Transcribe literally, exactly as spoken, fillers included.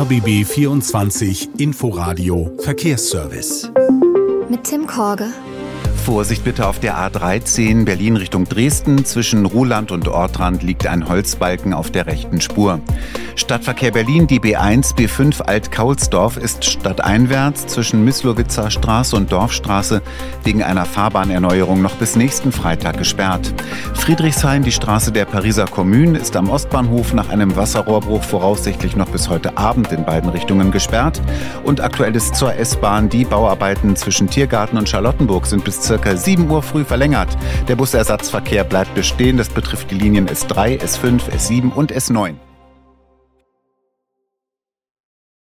R B B vierundzwanzig Inforadio Verkehrsservice. Mit Tim Korge. Vorsicht bitte auf der A dreizehn Berlin Richtung Dresden. Zwischen Ruhland und Ortrand liegt ein Holzbalken auf der rechten Spur. Stadtverkehr Berlin, die B eins, B fünf Alt-Kaulsdorf ist stadteinwärts zwischen Myslowitzer Straße und Dorfstraße wegen einer Fahrbahnerneuerung noch bis nächsten Freitag gesperrt. Friedrichshain, die Straße der Pariser Kommune, ist am Ostbahnhof nach einem Wasserrohrbruch voraussichtlich noch bis heute Abend in beiden Richtungen gesperrt. Und aktuell ist zur S-Bahn, die Bauarbeiten zwischen Tiergarten und Charlottenburg sind bis circa sieben Uhr früh verlängert. Der Busersatzverkehr bleibt bestehen. Das betrifft die Linien S drei, S fünf, S sieben und S neun.